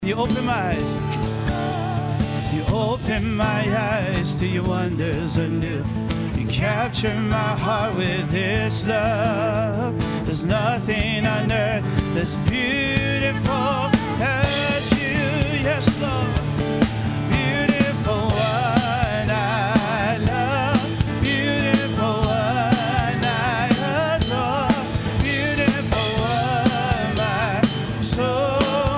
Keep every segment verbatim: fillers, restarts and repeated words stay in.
You open my eyes. You open my eyes to your wonders anew. You capture my heart with this love. There's nothing on earth that's beautiful as you. Yes, Lord. Beautiful one I love. Beautiful one I adore. Beautiful one my soul.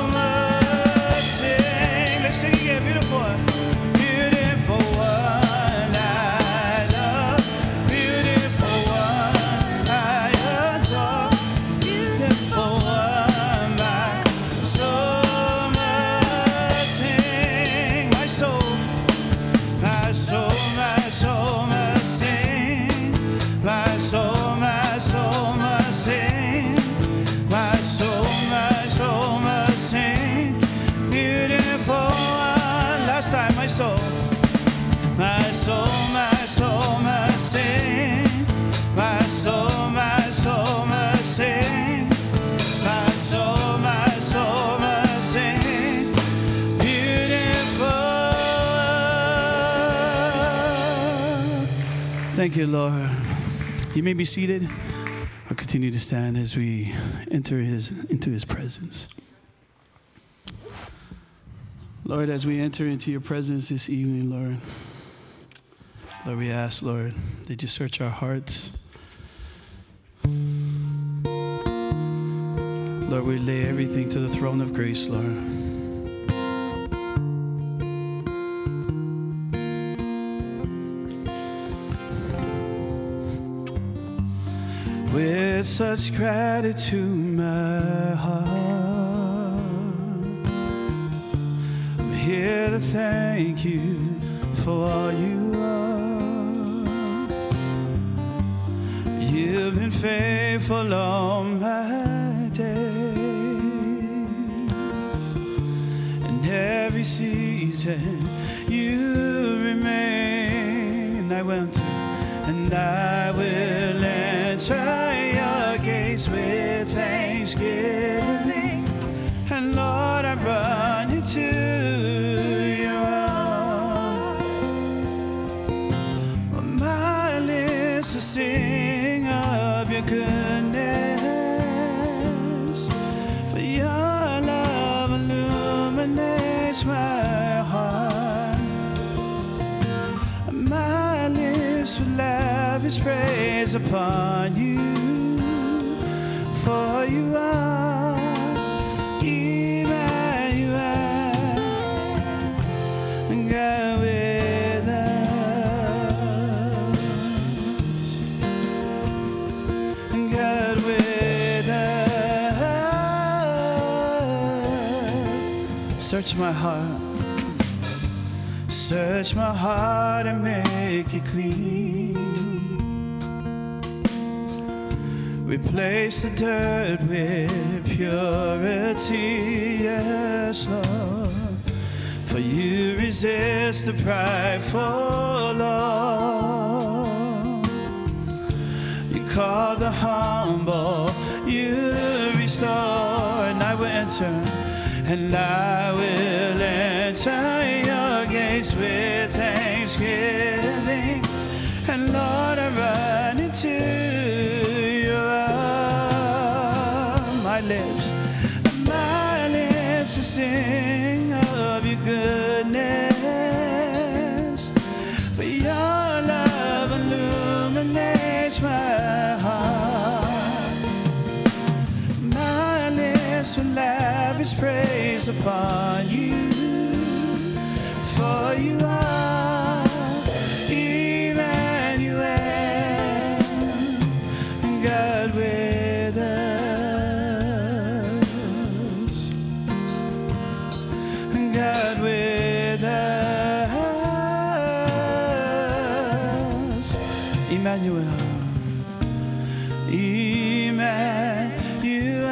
Sing again, beautiful one. Beautiful one I love. Beautiful one I adore. Beautiful one my soul must sing. My soul, my soul, my soul must sing. My soul, my soul must sing. My soul, my soul must sing. Beautiful. Last time, my soul, my soul, my soul must sing. My soul, my soul must sing. My soul, my soul must sing. Beautiful. Thank you, Lord. You may be seated. I'll continue to stand as we enter his into his presence. Lord, as we enter into your presence this evening, Lord, Lord, we ask, Lord, that you search our hearts. Lord, we lay everything to the throne of grace, Lord. With such gratitude, my heart, here to thank you for all you are. You've been faithful all my days, and every season you remain. I will enter, and I will enter your gates with thanksgiving. And Lord, I run into your arms. My lips will sing of your goodness, for your love illuminates my heart. My lips will lavish praise upon you, for you are God with us, God with us. Search my heart, search my heart and make it clean. Replace the dirt with purity, yes, Lord. For you resist the prideful, Lord. You call the humble, you restore. And I will enter, and I will enter your gates with thanksgiving. And Lord, I run into your arms. My lips, my lips to sing of your goodness, for your love illuminates my heart. My lips will lavish praise upon you, for you are Emmanuel, God with us, God with us. Emmanuel, Emmanuel.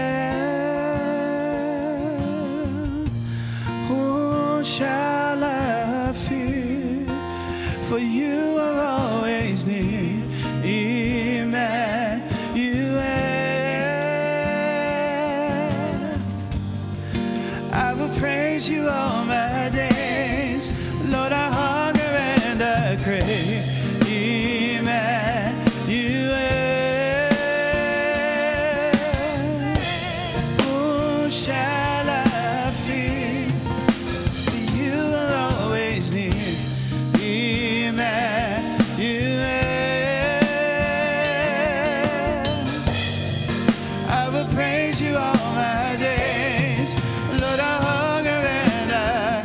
Who shall I fear? For you are always near. Emmanuel. I will pray. praise you all my days. Lord, I hunger and I crave Emmanuel. Who shall I fear? You are always near. Emmanuel. I will praise you all my days. Lord, I hunger and I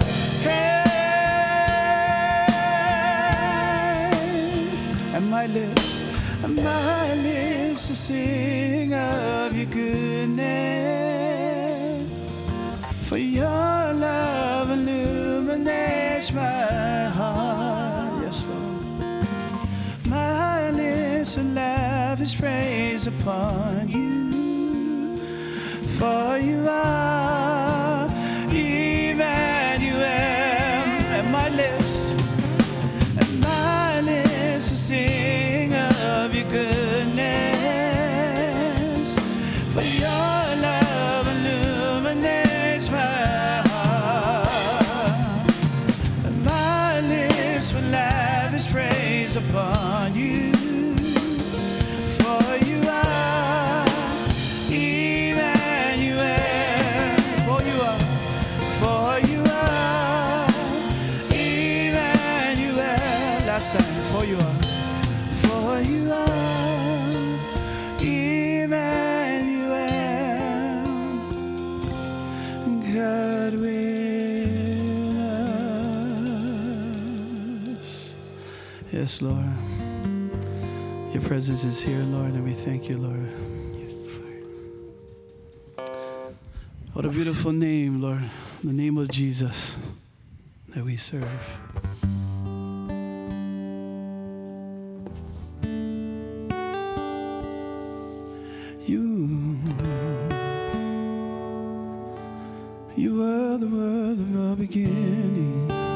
crave. And my lips, and my lips to sing of your goodness. For your love illuminates my heart. Yes, Lord. My lips will laugh His praise upon you. For you are Emmanuel. And my lips, and my lips will sing of your goodness. For your love illuminates my heart. And my lips will laugh His praise upon you. For you are Emmanuel. For you are, for you are Emmanuel. Last time, for you are, for you are Emmanuel. God with us. Yes, Lord. Your presence is here, Lord, and we thank you, Lord. Yes, Lord. What a beautiful name, Lord. The name of Jesus that we serve. You, you were the word of the beginning.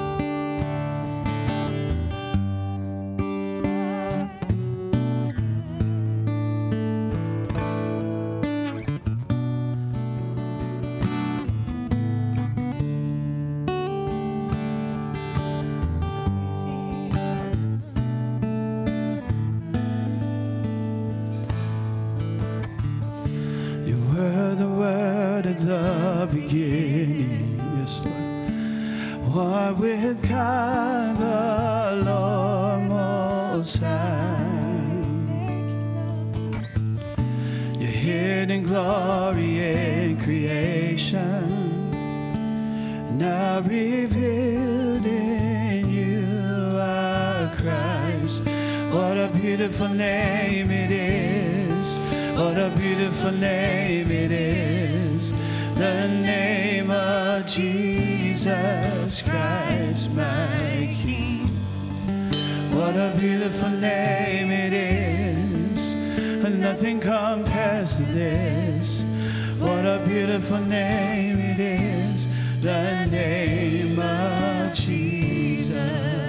You were the word at the beginning, yes, Lord. One with God, the Lord Most High. Your hidden glory in creation, now revealed in you are Christ. What a beautiful name it is. What a beautiful name it is. The name of Jesus Christ, my King. What a beautiful name it is. Nothing compares to this. What a beautiful name it is. The name of Jesus.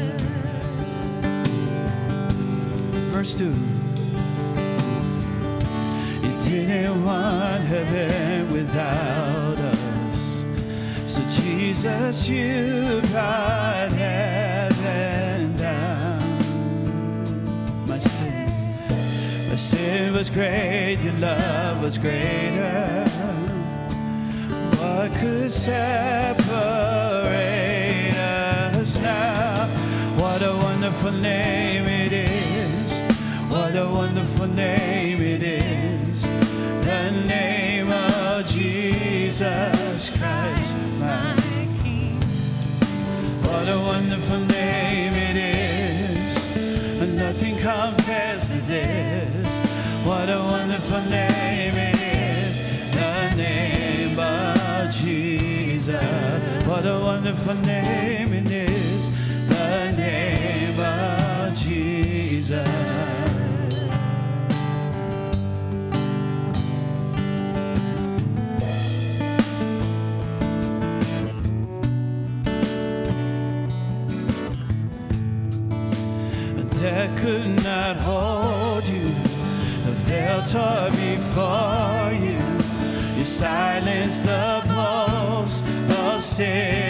Verse two. You didn't want heaven without us. So Jesus, you brought heaven down. My sin, my sin was great, your love was greater. What could separate us now? What a wonderful name it is. What a wonderful name it is. The name of Jesus Christ, my King. What a wonderful name it is. Nothing compares to this. What a wonderful name it is. The name of Jesus. What a wonderful name it is. The name of Jesus. That could not hold you, the veil tore before you. You silenced the pulse of sin.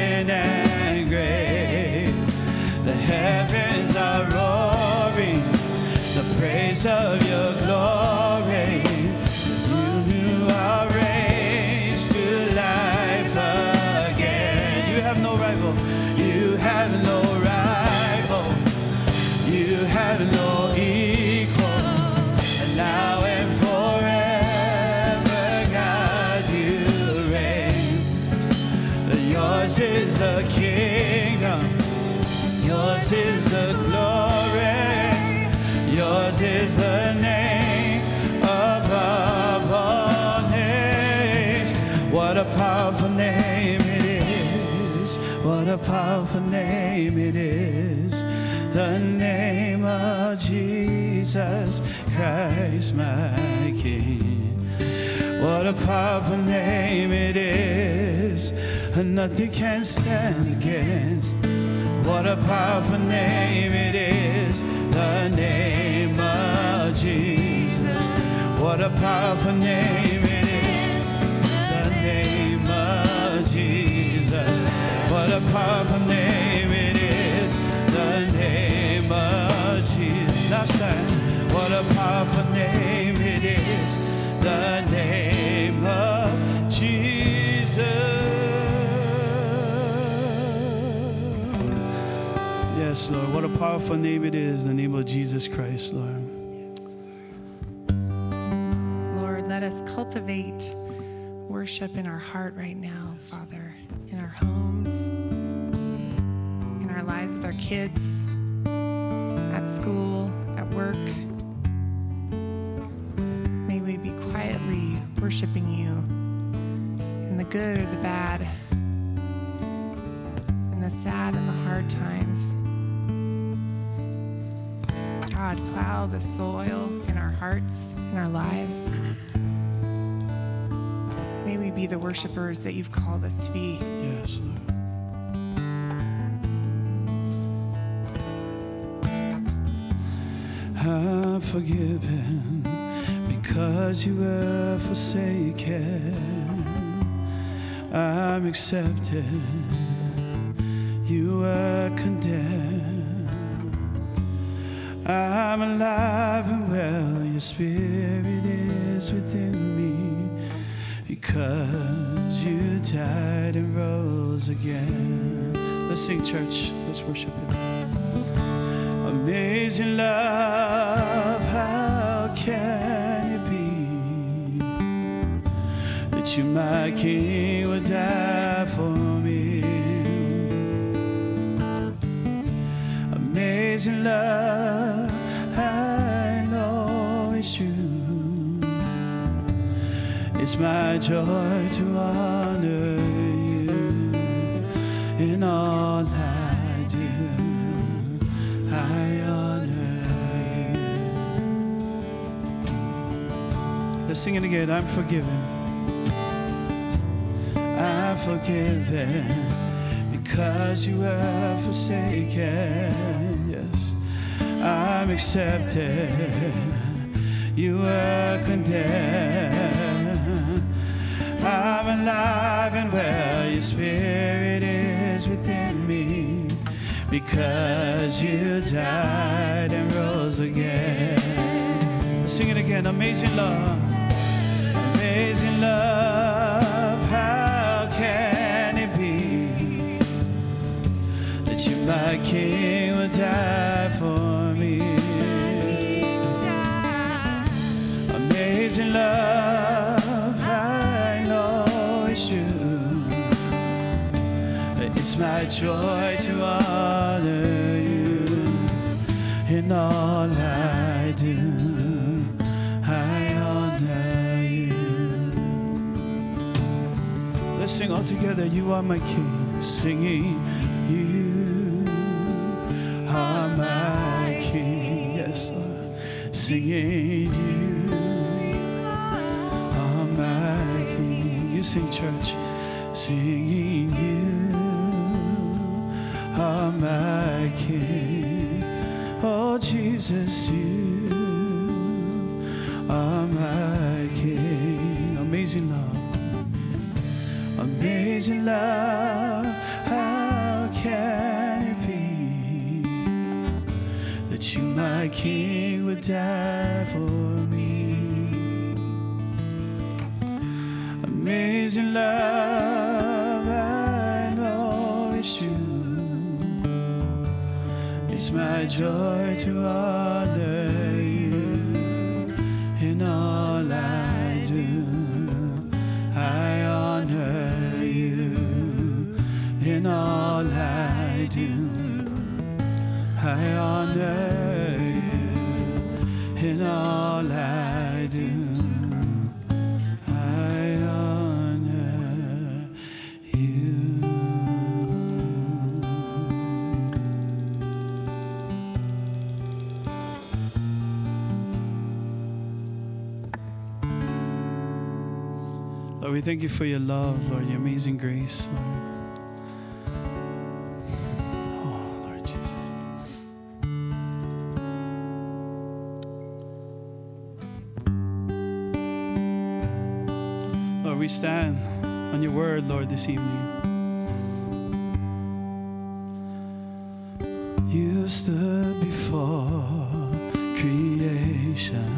praise of your glory. You knew our race to life again. You have no rival. You have no rival. You have no equal. And now and forever, God, you reign. Yours is the kingdom. Yours is the glory. Yours is the name above all names. What a powerful name it is. What a powerful name it is. The name of Jesus Christ, my King. What a powerful name it is. And nothing can stand against. What a powerful name it is, the name of Jesus. What a powerful name it is, the name of Jesus. What a powerful name it is, the name of Jesus. Last time. What a powerful name it is, the name of Jesus. Yes, Lord. What a powerful name it is, the name of Jesus Christ, Lord. Lord, let us cultivate worship in our heart right now, Father, in our homes, in our lives with our kids, at school, at work. May we be quietly worshiping you in the good or the bad, in the sad and the hard times. God, plow the soil in our hearts, in our lives. May we be the worshipers that you've called us to be. Yes, Lord. I'm forgiven because you were forsaken. I'm accepted. You were condemned. I'm alive and well. Your spirit is within me because you died and rose again. Let's sing, church. Let's worship Him. Amazing love, how can it be that you, my King, would die for me? Amazing love, I know it's true. It's my joy to honor you in all I do. I honor you. Let's sing it again. I'm forgiven. I'm forgiven because you were forsaken. Yes, I'm accepted. You were condemned. I'm alive and well. Your spirit is within me because you died and rose again. Let's sing it again. Amazing love. Amazing love. How can it be that you, my King, would die for me? Amazing love. I know it's true. It's my joy to honor you in all I do. I honor you. Let's sing all together. You are my King. Singing, you are my King. Yes, Lord. Singing, you are my King. You sing, church. Singing, you are my King. Oh, Jesus, you are my King. Amazing love. Amazing love. How can it be that you, my King, would die for me. Amazing love, I know it's true. It's my joy to honor you in all I do. I honor you in all I do. I honor you in all I do. I honor you. Lord, we thank you for your love, Lord, your amazing grace, Lord. We stand on your word, Lord, this evening. You stood before creation,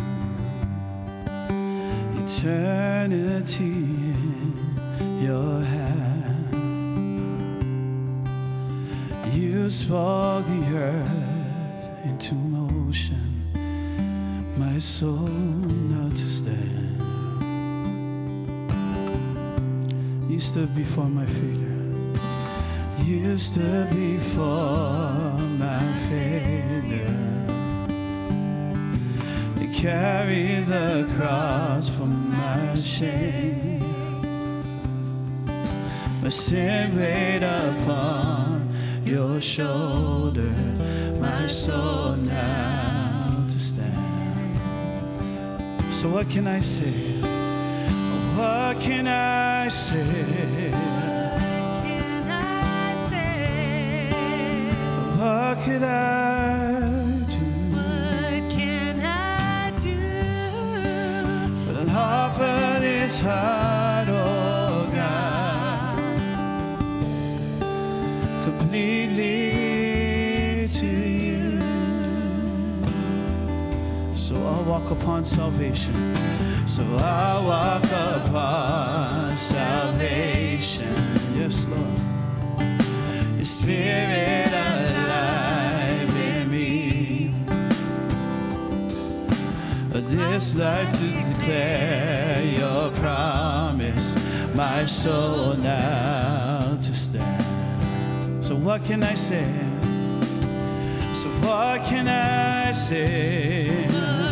eternity in your hand. You spoke the earth into motion, my soul now to stand. You stood before my failure. You stood before my failure. You carried the cross for my shame. My sin weighed upon your shoulder. My soul now to stand. So what can I say? What can I say? What can I say? What could I do? What can I do? But I'll offer this heart, oh God, completely to you. So I'll walk upon salvation. So I walk upon salvation. Yes, Lord. Your spirit alive in me. This life to declare your promise. My soul now to stand. So what can I say? So what can I say?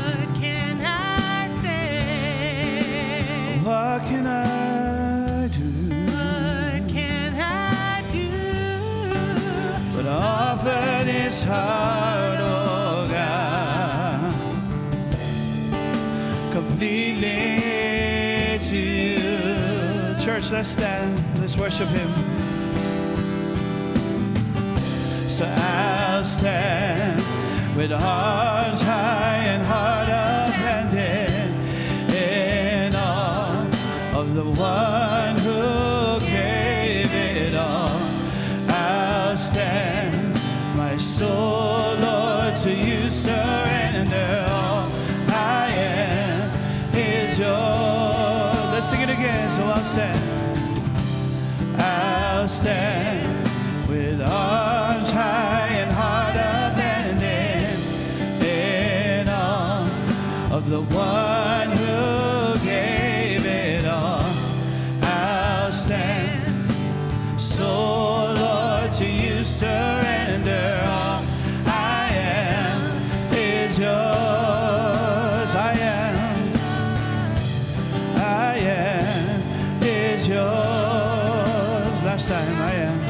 What can I do? What can I do? But offer this heart, oh God, completely to you. Church, let's stand. Let's worship Him. So I'll stand with arms high and heart upended of the one who gave it all. I'll stand, my soul, Lord, to you surrender. All I am is yours. Let's sing it again. So I'll stand. I'll stand with arms high and heart abandoned in all of the one who gave it all. I'll stand. So, Lord, to you surrender. All I am is yours. I am. I am is yours. Last time, I am.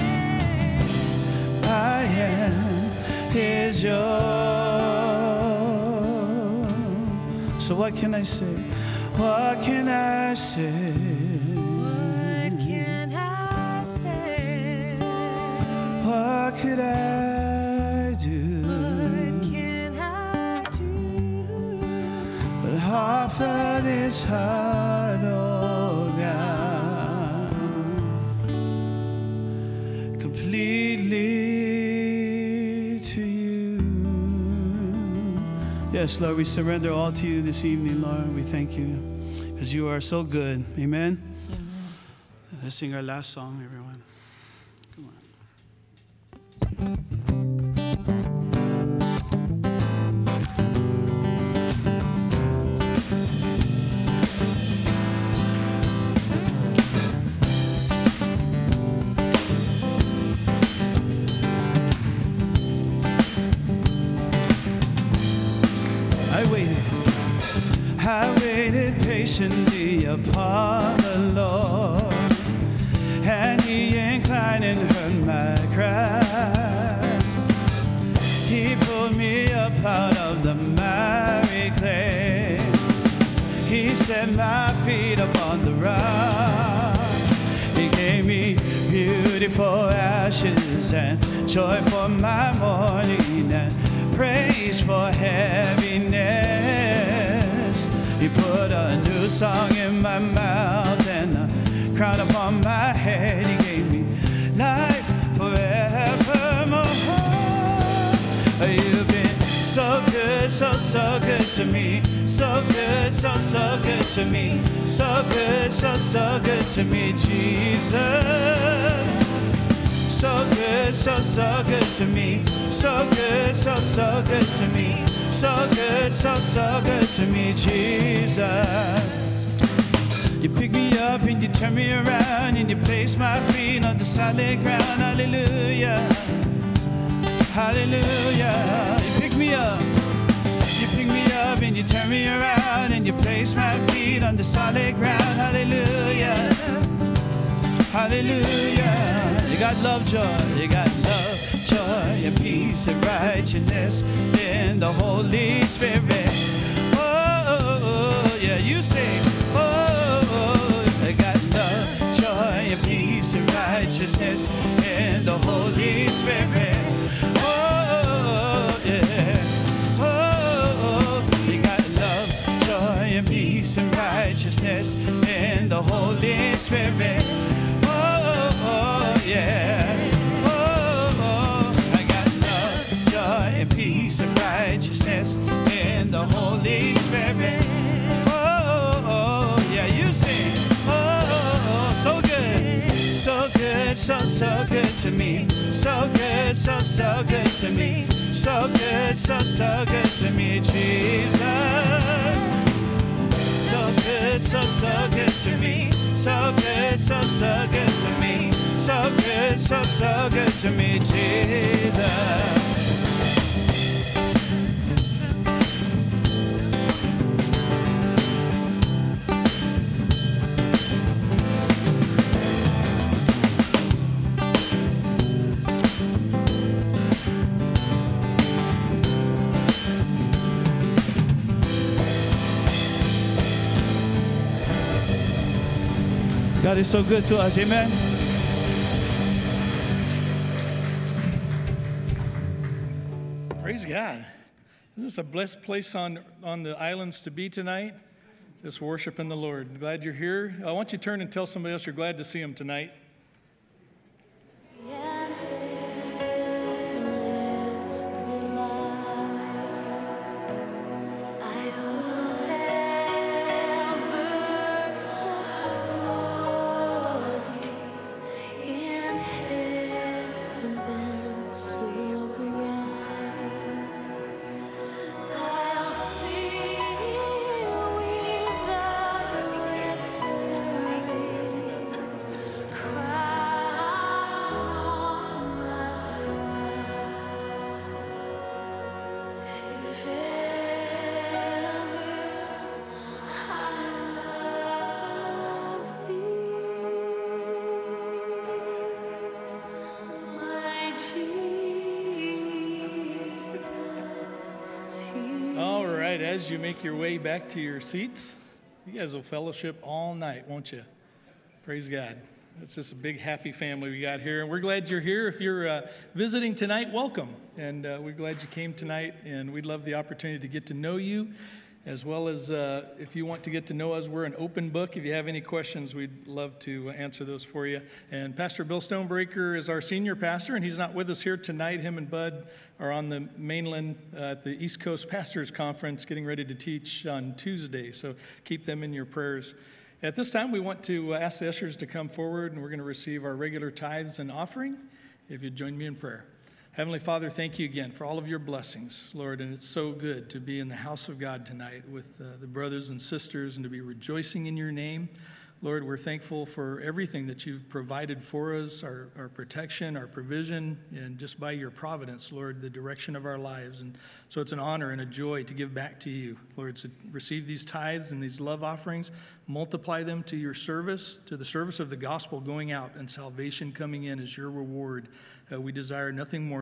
I am is yours. So what can I say? What can I say? What can I say? What could I do? What can I do? But offer this heart, oh God, completely to you. Yes, Lord, we surrender all to you this evening, Lord. We thank you because you are so good. Amen? Amen. Let's sing our last song, everyone. Come on. I waited patiently upon the Lord, and he inclined and heard my cry. He pulled me up out of the miry clay. He set my feet upon the rock. He gave me beautiful ashes and joy for my mourning and praise for heaviness. He put a new song in my mouth and a crown upon my head. He gave me life forevermore. You've been so good, so, so good to me. So good, so, so good to me. So good, so, so good to me, Jesus. So good, so, so good to me. So good, so, so good to me. So good, so, so good to me, Jesus. You pick me up and you turn me around and you place my feet on the solid ground. Hallelujah. Hallelujah. You pick me up. You pick me up and you turn me around and you place my feet on the solid ground. Hallelujah. Hallelujah. You got love, joy. You got love, joy, and peace and righteousness in the Holy Spirit. Oh, yeah, you sing. Oh, I got love, joy, and peace and righteousness in the Holy Spirit. Oh, yeah. Oh, you got love, joy, and peace and righteousness in the Holy Spirit. Oh, yeah. And peace and righteousness in the Holy Spirit. Oh, oh, yeah, you sing. Oh, so good, so good, so, so good to me. So good, so, so good to me. So good, so, so good to me, Jesus. So good, so, so good to me. So good, so, so good to me. So good, so, so good to me, Jesus. God is so good to us, amen. Praise God. Is this a blessed place on, on the islands to be tonight? Just worshiping the Lord. Glad you're here. I want you to turn and tell somebody else you're glad to see them tonight. As you make your way back to your seats, you guys will fellowship all night, won't you? Praise God. It's just a big happy family we got here, and we're glad you're here. If you're uh, visiting tonight, welcome, and uh, we're glad you came tonight, and we'd love the opportunity to get to know you as well as uh, if you want to get to know us, we're an open book. If you have any questions, we'd love to answer those for you. And Pastor Bill Stonebreaker is our senior pastor, and he's not with us here tonight. Him and Bud are on the mainland uh, at the East Coast Pastors Conference, getting ready to teach on Tuesday, so keep them in your prayers. At this time, we want to ask the ushers to come forward, and we're going to receive our regular tithes and offering. If you'd join me in prayer. Heavenly Father, thank you again for all of your blessings, Lord, and it's so good to be in the house of God tonight with uh, the brothers and sisters and to be rejoicing in your name. Lord, we're thankful for everything that you've provided for us, our, our protection, our provision, and just by your providence, Lord, the direction of our lives. And so it's an honor and a joy to give back to you, Lord, to receive these tithes and these love offerings, multiply them to your service, to the service of the gospel going out and salvation coming in as your reward. Uh, we desire nothing more